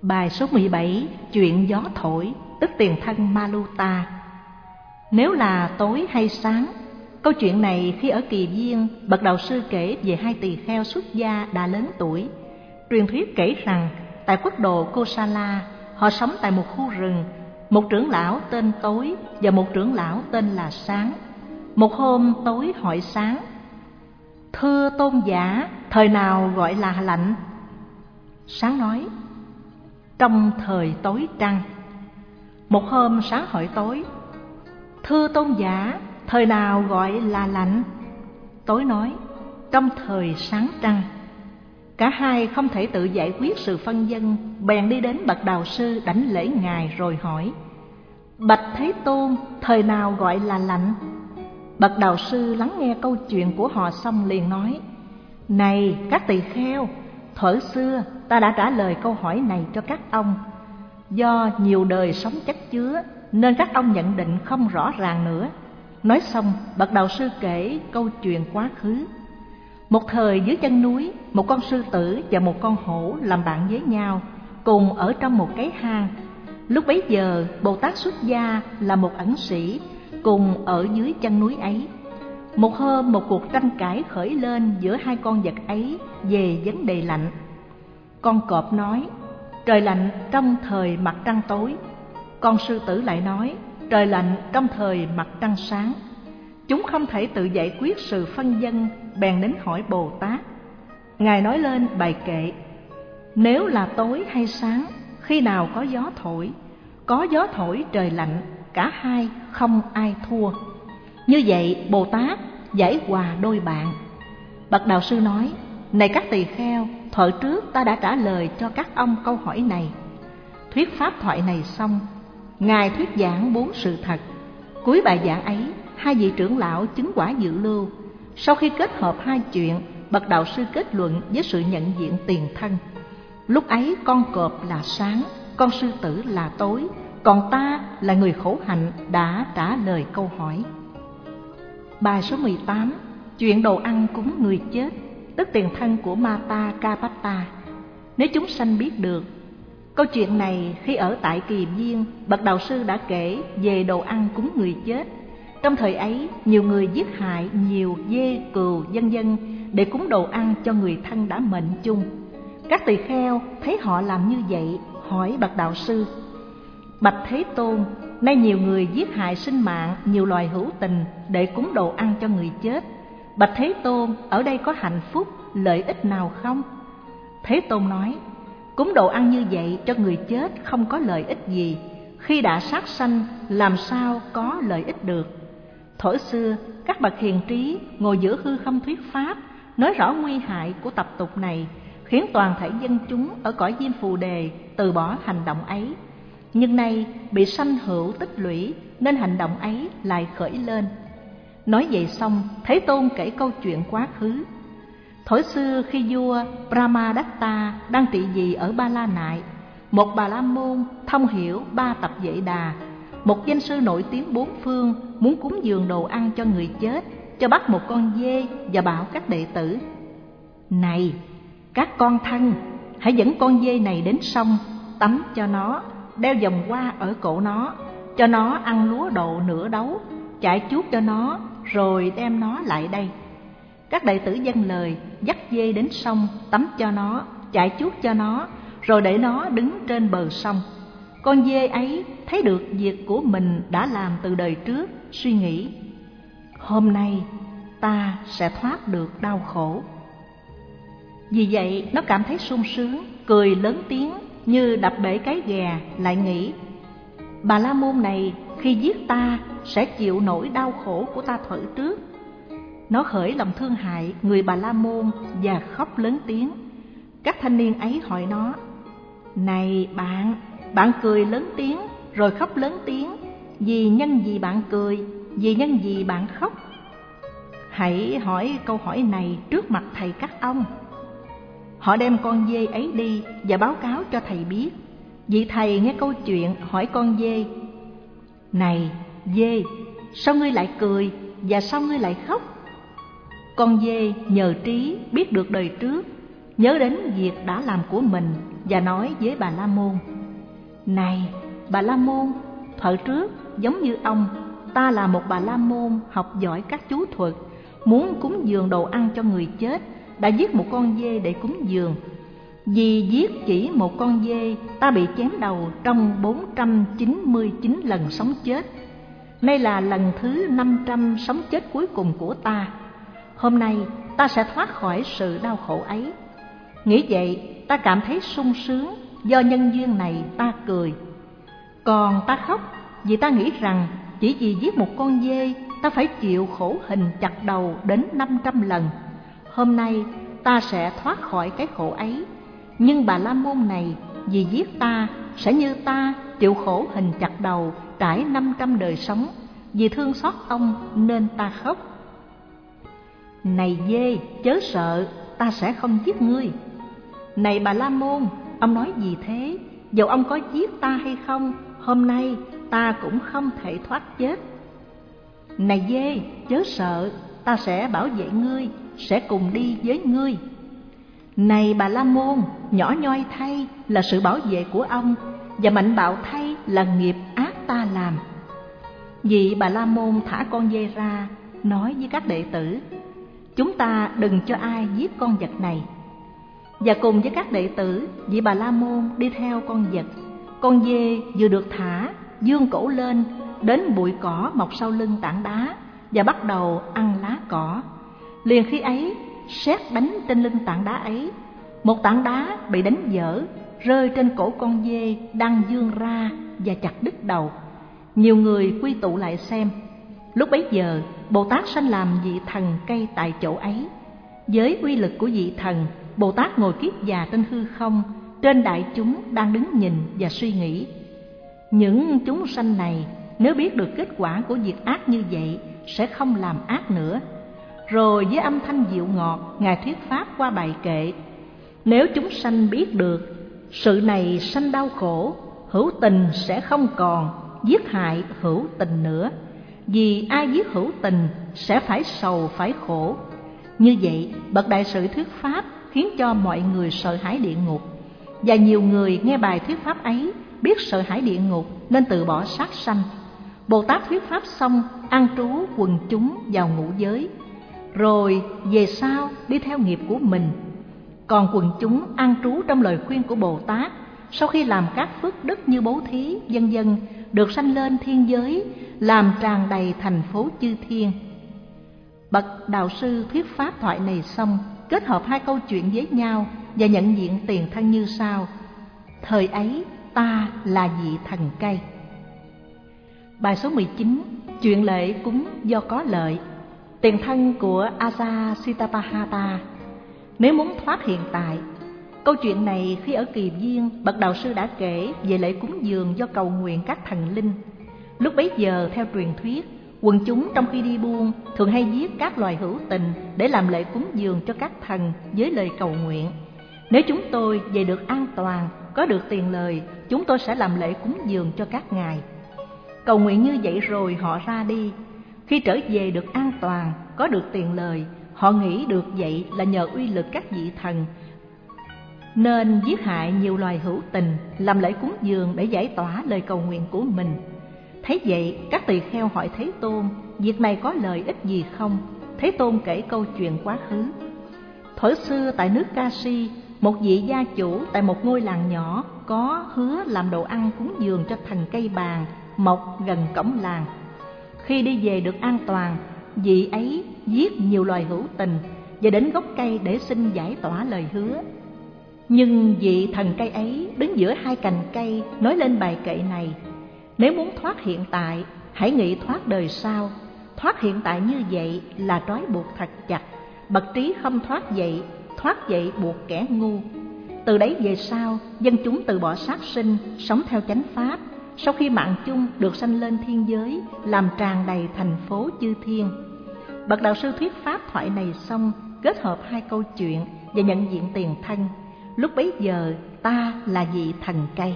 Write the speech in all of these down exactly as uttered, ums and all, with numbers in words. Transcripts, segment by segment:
Bài số mười bảy, chuyện gió thổi, tức tiền thân Maluta. Nếu là tối hay sáng? Câu chuyện này khi ở Kỳ Viên, bậc đạo sư kể về hai tỳ kheo xuất gia đã lớn tuổi. Truyền thuyết kể rằng tại quốc độ Kosala, họ sống tại một khu rừng. Một trưởng lão tên Tối và một trưởng lão tên là Sáng. Một hôm Tối hỏi Sáng: "Thưa tôn giả, thời nào gọi là lạnh?" Sáng nói: "Trong thời tối trăng." Một hôm Sáng hỏi Tối: "Thưa tôn giả, thời nào gọi là lạnh?" Tối nói: "Trong thời sáng trăng." Cả hai không thể tự giải quyết sự phân vân, bèn đi đến bậc đạo sư đảnh lễ ngài rồi hỏi: "Bạch Thế Tôn, thời nào gọi là lạnh?" Bậc đạo sư lắng nghe câu chuyện của họ xong liền nói: "Này các tỳ kheo, thuở xưa ta đã trả lời câu hỏi này cho các ông. Do nhiều đời sống chất chứa nên các ông nhận định không rõ ràng nữa." Nói xong, bậc đạo sư kể câu chuyện quá khứ. Một thời dưới chân núi, một con sư tử và một con hổ làm bạn với nhau, cùng ở trong một cái hang. Lúc bấy giờ, Bồ Tát xuất gia là một ẩn sĩ, cùng ở dưới chân núi ấy. Một hôm, một cuộc tranh cãi khởi lên giữa hai con vật ấy về vấn đề lạnh. Con cọp nói: "Trời lạnh trong thời mặt trăng tối." Con sư tử lại nói: "Trời lạnh trong thời mặt trăng sáng." Chúng không thể tự giải quyết sự phân vân, bèn đến hỏi Bồ Tát. Ngài nói lên bài kệ: "Nếu là tối hay sáng, khi nào có gió thổi? Có gió thổi trời lạnh, cả hai không ai thua." Như vậy Bồ Tát giải hòa đôi bạn. Bậc đạo sư nói: "Này các tỳ kheo, thuở trước ta đã trả lời cho các ông câu hỏi này." Thuyết pháp thoại này xong, Ngài thuyết giảng bốn sự thật. Cuối bài giảng ấy, hai vị trưởng lão chứng quả dự lưu. Sau khi kết hợp hai chuyện, bậc đạo sư kết luận với sự nhận diện tiền thân. Lúc ấy con cọp là sáng, con sư tử là tối, còn ta là người khổ hạnh đã trả lời câu hỏi. Bài số mười tám, chuyện đồ ăn cúng người chết, tức tiền thân của Mata Kapata. Nếu chúng sanh biết được. Câu chuyện này khi ở tại Kỳ Viên, bậc đạo sư đã kể về đồ ăn cúng người chết. Trong thời ấy, nhiều người giết hại nhiều dê, cừu, vân vân để cúng đồ ăn cho người thân đã mệnh chung. Các tỳ kheo thấy họ làm như vậy, hỏi bậc đạo sư: "Bạch Thế Tôn, nay nhiều người giết hại sinh mạng nhiều loài hữu tình để cúng đồ ăn cho người chết. Bạch Thế Tôn, ở đây có hạnh phúc, lợi ích nào không?" Thế Tôn nói: "Cúng đồ ăn như vậy cho người chết không có lợi ích gì. Khi đã sát sanh, làm sao có lợi ích được?" Thuở xưa, các bậc hiền trí ngồi giữa hư không thuyết pháp, nói rõ nguy hại của tập tục này, khiến toàn thể dân chúng ở cõi Diêm Phù Đề từ bỏ hành động ấy. Nhưng nay bị sanh hữu tích lũy nên hành động ấy lại khởi lên. Nói vậy xong, Thế Tôn kể câu chuyện quá khứ. Thuở xưa khi vua Brahmadatta đang trị vì ở Ba La Nại, một Bà La Môn thông hiểu ba tập Vệ Đà, một danh sư nổi tiếng bốn phương, muốn cúng dường đồ ăn cho người chết, cho bắt một con dê và bảo các đệ tử: "Này, các con thân, hãy dẫn con dê này đến sông, tắm cho nó, đeo vòng hoa ở cổ nó, cho nó ăn lúa độ nửa đấu, chải chuốt cho nó, rồi đem nó lại đây." Các đệ tử vâng lời, dắt dê đến sông, tắm cho nó, chải chuốt cho nó, rồi để nó đứng trên bờ sông. Con dê ấy thấy được việc của mình đã làm từ đời trước, suy nghĩ: "Hôm nay ta sẽ thoát được đau khổ." Vì vậy nó cảm thấy sung sướng, cười lớn tiếng như đập bể cái ghè, lại nghĩ: "Bà La Môn này khi giết ta sẽ chịu nỗi đau khổ của ta thuở trước." Nó khởi lòng thương hại người Bà La Môn và khóc lớn tiếng. Các thanh niên ấy hỏi nó: "Này bạn, bạn cười lớn tiếng rồi khóc lớn tiếng, vì nhân gì bạn cười, vì nhân gì bạn khóc? Hãy hỏi câu hỏi này trước mặt thầy các ông." Họ đem con dê ấy đi và báo cáo cho thầy biết. Vị thầy nghe câu chuyện hỏi con dê: "Này dê, sao ngươi lại cười và sao ngươi lại khóc?" Con dê nhờ trí biết được đời trước, nhớ đến việc đã làm của mình và nói với Bà La Môn: Này Bà La Môn, thuở trước giống như ông, ta là một Bà La Môn học giỏi các chú thuật, muốn cúng dường đồ ăn cho người chết, đã giết một con dê để cúng dường. Vì giết chỉ một con dê, ta bị chém đầu trong bốn trăm chín mươi chín lần sống chết. Nay là lần thứ năm trăm sống chết cuối cùng của ta. Hôm nay ta sẽ thoát khỏi sự đau khổ ấy. Nghĩ vậy, ta cảm thấy sung sướng, do nhân duyên này ta cười. Còn ta khóc vì ta nghĩ rằng chỉ vì giết một con dê, ta phải chịu khổ hình chặt đầu đến năm trăm lần. Hôm nay ta sẽ thoát khỏi cái khổ ấy. Nhưng Bà La Môn này vì giết ta sẽ như ta chịu khổ hình chặt đầu trải năm trăm đời sống. Vì thương xót ông nên ta khóc. Này dê, chớ sợ, ta sẽ không giết ngươi. Này Bà La Môn, ông nói gì thế? Dầu ông có giết ta hay không, hôm nay ta cũng không thể thoát chết. Này dê, chớ sợ, ta sẽ bảo vệ ngươi, sẽ cùng đi với ngươi. Này Bà La Môn, nhỏ nhoi thay là sự bảo vệ của ông, và mạnh bạo thay là nghiệp ác ta làm. Vì Bà La Môn thả con dê ra, nói với các đệ tử: Chúng ta đừng cho ai giết con vật này. Và cùng với các đệ tử, vị Bà La Môn đi theo con vật. Con dê vừa được thả, vươn cổ lên đến bụi cỏ mọc sau lưng tảng đá và bắt đầu ăn lá cỏ. Liền khi ấy, sét đánh trên lưng tảng đá ấy. Một tảng đá bị đánh vỡ, rơi trên cổ con dê đang vươn ra và chặt đứt đầu. Nhiều người quy tụ lại xem. Lúc bấy giờ, Bồ Tát sanh làm vị thần cây tại chỗ ấy. Với uy lực của vị thần, Bồ Tát ngồi kiết già trên hư không, trên đại chúng đang đứng nhìn và suy nghĩ. Những chúng sanh này nếu biết được kết quả của việc ác như vậy sẽ không làm ác nữa. Rồi với âm thanh dịu ngọt, Ngài thuyết pháp qua bài kệ: Nếu chúng sanh biết được sự này sanh đau khổ, hữu tình sẽ không còn, giết hại hữu tình nữa. Vì ai giết hữu tình sẽ phải sầu phải khổ. Như vậy, bậc đại sự thuyết pháp khiến cho mọi người sợ hãi địa ngục. Và nhiều người nghe bài thuyết pháp ấy biết sợ hãi địa ngục nên từ bỏ sát sanh. Bồ Tát thuyết pháp xong, an trú quần chúng vào ngũ giới, rồi về sau đi theo nghiệp của mình. Còn quần chúng an trú trong lời khuyên của Bồ Tát, sau khi làm các phước đức như bố thí, vân vân, được sanh lên thiên giới, làm tràn đầy thành phố chư thiên. Bậc đạo sư thuyết pháp thoại này xong, kết hợp hai câu chuyện với nhau và nhận diện tiền thân như sau: Thời ấy ta là vị thần cây. Bài số mười chín. Chuyện lệ cúng do có lợi. Tiền thân của Ajasitapahata. Nếu muốn thoát hiện tại, câu chuyện này khi ở Kỳ Viên, bậc đạo sư đã kể về lễ cúng dường do cầu nguyện các thần linh. Lúc bấy giờ, theo truyền thuyết, quần chúng trong khi đi buôn thường hay giết các loài hữu tình để làm lễ cúng dường cho các thần với lời cầu nguyện: Nếu chúng tôi về được an toàn, có được tiền lời, chúng tôi sẽ làm lễ cúng dường cho các ngài. Cầu nguyện như vậy rồi họ ra đi. Khi trở về được an toàn, có được tiền lời, họ nghĩ được vậy là nhờ uy lực các vị thần, nên giết hại nhiều loài hữu tình, làm lễ cúng dường để giải tỏa lời cầu nguyện của mình. Thấy vậy, các tỳ kheo hỏi Thế Tôn, việc này có lợi ích gì không? Thế Tôn kể câu chuyện quá khứ. Thuở xưa tại nước Kashi, một vị gia chủ tại một ngôi làng nhỏ có hứa làm đồ ăn cúng dường cho thần cây bàn mọc gần cổng làng. Khi đi về được an toàn, vị ấy giết nhiều loài hữu tình và đến gốc cây để xin giải tỏa lời hứa. Nhưng vị thần cây ấy đứng giữa hai cành cây nói lên bài kệ này: Nếu muốn thoát hiện tại, hãy nghĩ thoát đời sau. Thoát hiện tại như vậy là trói buộc thật chặt. Bậc trí không thoát vậy, thoát vậy buộc kẻ ngu. Từ đấy về sau, dân chúng từ bỏ sát sinh, sống theo chánh pháp. Sau khi mạng chung được sanh lên thiên giới, làm tràn đầy thành phố chư thiên. Bậc đạo sư thuyết pháp thoại này xong, kết hợp hai câu chuyện và nhận diện tiền thân. Lúc bấy giờ ta là vị thần cây.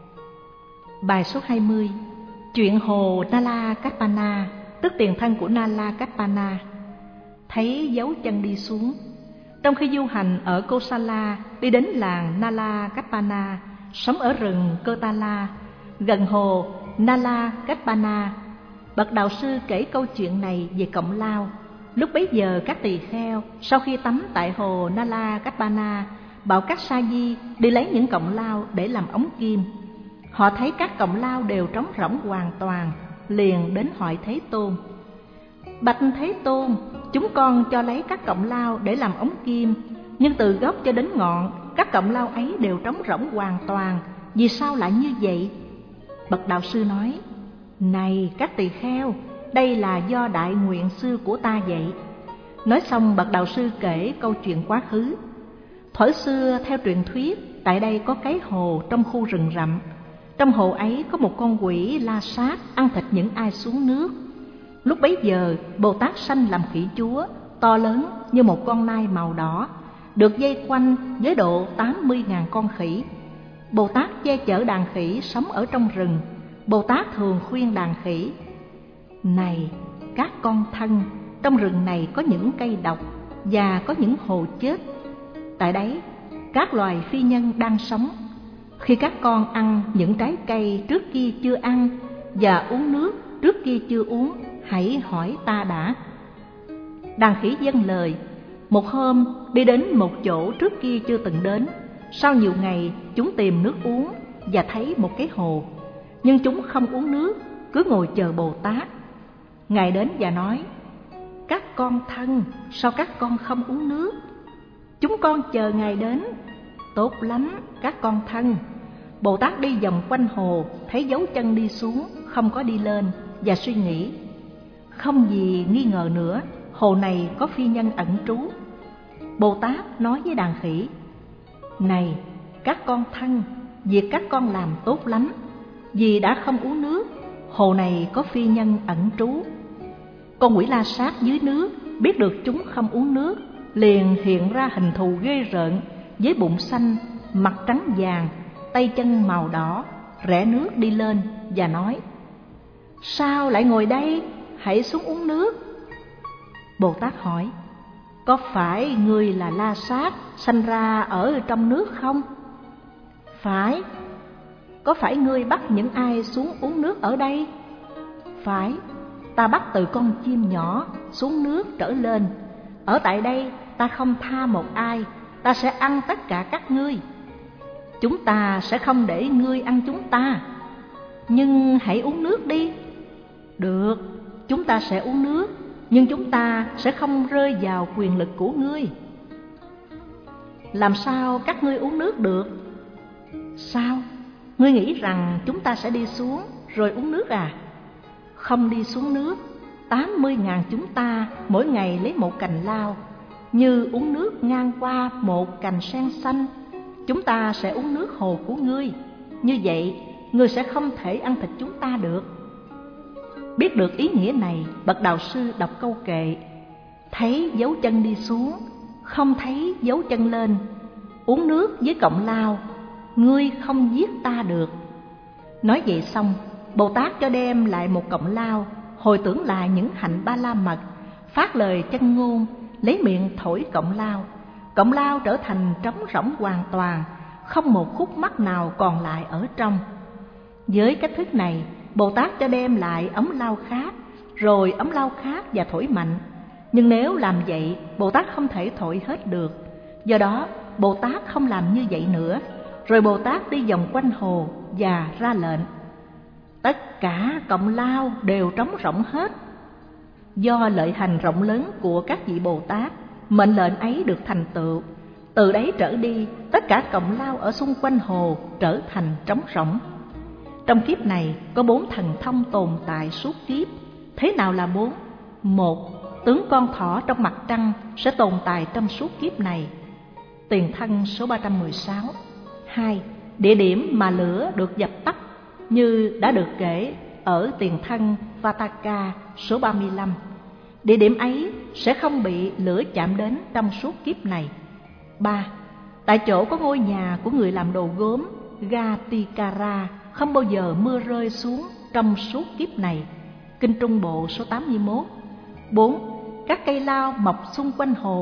Bài số hai mươi. Chuyện hồ Nala Kappana, tức tiền thân của Nala Kappana. Thấy dấu chân đi xuống, Trong khi du hành ở Kosala, đi đến làng Nala Kapana, sống ở rừng Kotala, gần hồ Nala Kapana, bậc đạo sư kể câu chuyện này về Cộng Lao. Lúc bấy giờ các tỳ kheo sau khi tắm tại hồ Nala Kapana bảo các sa di đi lấy những cọng lao để làm ống kim. Họ thấy các cọng lao đều trống rỗng hoàn toàn, liền đến hỏi Thế Tôn: Bạch Thế Tôn, chúng con cho lấy các cọng lao để làm ống kim, nhưng từ gốc cho đến ngọn, các cọng lao ấy đều trống rỗng hoàn toàn, vì sao lại như vậy? Bậc đạo sư nói: Này các tỳ kheo, đây là do đại nguyện xưa của ta vậy. Nói xong, bậc đạo sư kể câu chuyện quá khứ. Thuở xưa theo truyền thuyết, tại đây có cái hồ trong khu rừng rậm. Trong hồ ấy có một con quỷ la sát ăn thịt những ai xuống nước. Lúc bấy giờ, Bồ Tát sanh làm khỉ chúa, to lớn như một con nai màu đỏ, được dây quanh với độ tám mươi ngàn con khỉ. Bồ Tát che chở đàn khỉ sống ở trong rừng. Bồ Tát thường khuyên đàn khỉ: Này các con thân, trong rừng này có những cây độc và có những hồ chết. Tại đấy, các loài phi nhân đang sống. Khi các con ăn những trái cây trước kia chưa ăn và uống nước trước kia chưa uống, hãy hỏi ta đã. Đàn khỉ vâng lời. Một hôm đi đến một chỗ trước kia chưa từng đến. Sau nhiều ngày chúng tìm nước uống và thấy một cái hồ, nhưng chúng không uống nước, cứ ngồi chờ Bồ Tát. Ngài đến và nói: Các con thân, sao các con không uống nước? Chúng con chờ Ngài đến. Tốt lắm các con thân. Bồ Tát đi vòng quanh hồ, thấy dấu chân đi xuống, không có đi lên, và suy nghĩ: Không gì nghi ngờ nữa, hồ này có phi nhân ẩn trú. Bồ Tát nói với đàn khỉ: Này các con thân, việc các con làm tốt lắm. Vì đã không uống nước, hồ này có phi nhân ẩn trú. Con quỷ la sát dưới nước biết được chúng không uống nước, liền hiện ra hình thù ghê rợn, với bụng xanh, mặt trắng vàng, tay chân màu đỏ, rẽ nước đi lên và nói: Sao lại ngồi đây? Hãy xuống uống nước. Bồ Tát hỏi: Có phải ngươi là la sát sanh ra ở trong nước không? Phải. Có phải ngươi bắt những ai xuống uống nước ở đây? Phải. Ta bắt từ con chim nhỏ xuống nước trở lên. Ở tại đây ta không tha một ai, ta sẽ ăn tất cả các ngươi. Chúng ta sẽ không để ngươi ăn chúng ta. Nhưng hãy uống nước đi. Được, chúng ta sẽ uống nước, nhưng chúng ta sẽ không rơi vào quyền lực của ngươi. Làm sao các ngươi uống nước được? Sao? Ngươi nghĩ rằng chúng ta sẽ đi xuống rồi uống nước à? Không đi xuống nước. Tám mươi ngàn chúng ta mỗi ngày lấy một cành lao, như uống nước ngang qua một cành sen xanh. Chúng ta sẽ uống nước hồ của ngươi. Như vậy, ngươi sẽ không thể ăn thịt chúng ta được. Biết được ý nghĩa này, bậc đạo sư đọc câu kệ: Thấy dấu chân đi xuống, không thấy dấu chân lên. Uống nước với cọng lao, ngươi không giết ta được. Nói vậy xong, Bồ Tát cho đem lại một cọng lao, hồi tưởng lại những hạnh ba la mật, phát lời chân ngôn, lấy miệng thổi cọng lao. Cọng lao trở thành trống rỗng hoàn toàn, không một khúc mắc nào còn lại ở trong. Với cách thức này, Bồ Tát cho đem lại ấm lao khác, rồi ấm lao khác và thổi mạnh. Nhưng nếu làm vậy, Bồ Tát không thể thổi hết được. Do đó, Bồ Tát không làm như vậy nữa. Rồi Bồ Tát đi vòng quanh hồ và ra lệnh: Tất cả cọng lao đều trống rỗng hết. Do lợi hành rộng lớn của các vị Bồ Tát, mệnh lệnh ấy được thành tựu. Từ đấy trở đi, tất cả cọng lao ở xung quanh hồ trở thành trống rỗng. Trong kiếp này có bốn thần thông tồn tại suốt kiếp. Thế nào là bốn? Một, tướng con thỏ trong mặt trăng sẽ tồn tại trong suốt kiếp này. Tiền thân số ba trăm mười sáu. Hai, địa điểm mà lửa được dập tắt như đã được kể ở tiền thân Vataka số ba mươi lăm. Địa điểm ấy sẽ không bị lửa chạm đến trong suốt kiếp này. Ba, tại chỗ có ngôi nhà của người làm đồ gốm Gatikara, không bao giờ mưa rơi xuống trong suốt kiếp này. Kinh Trung Bộ số tám mươi mốt. Bốn, các cây lao mọc xung quanh hồ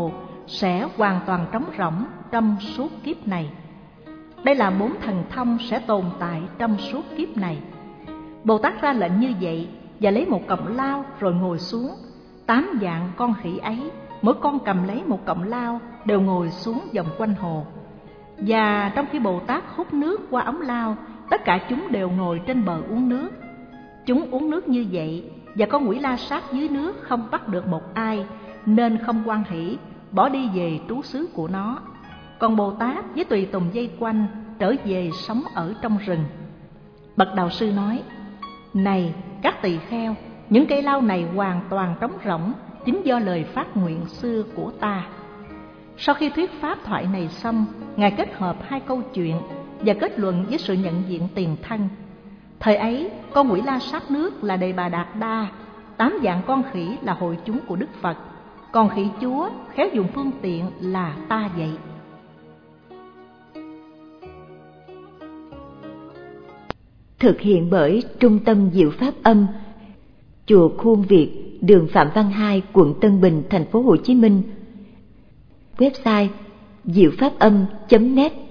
sẽ hoàn toàn trống rỗng trong suốt kiếp này. Đây là bốn thần thông sẽ tồn tại trong suốt kiếp này. Bồ Tát ra lệnh như vậy và lấy một cọng lao rồi ngồi xuống. Tám dạng con khỉ ấy, mỗi con cầm lấy một cọng lao, đều ngồi xuống vòng quanh hồ. Và trong khi Bồ Tát hút nước qua ống lao, tất cả chúng đều ngồi trên bờ uống nước. Chúng uống nước như vậy, và con quỷ la sát dưới nước không bắt được một ai, nên không hoan hỷ, bỏ đi về trú xứ của nó. Còn Bồ Tát với tùy tùng dây quanh trở về sống ở trong rừng. Bậc đạo sư nói: Này các tỳ kheo, những cây lao này hoàn toàn trống rỗng, chính do lời phát nguyện xưa của ta. Sau khi thuyết pháp thoại này xong, Ngài kết hợp hai câu chuyện và kết luận với sự nhận diện tiền thân. Thời ấy, con quỷ la sát nước là Đề Bà Đạt Đa, tám dạng con khỉ là hội chúng của Đức Phật, còn khỉ chúa khéo dùng phương tiện là ta vậy. Thực hiện bởi Trung tâm Diệu Pháp Âm, Chùa Khuôn Việt, đường Phạm Văn Hai, quận Tân Bình, thành phố Hồ Chí Minh. Website diệu pháp âm chấm net.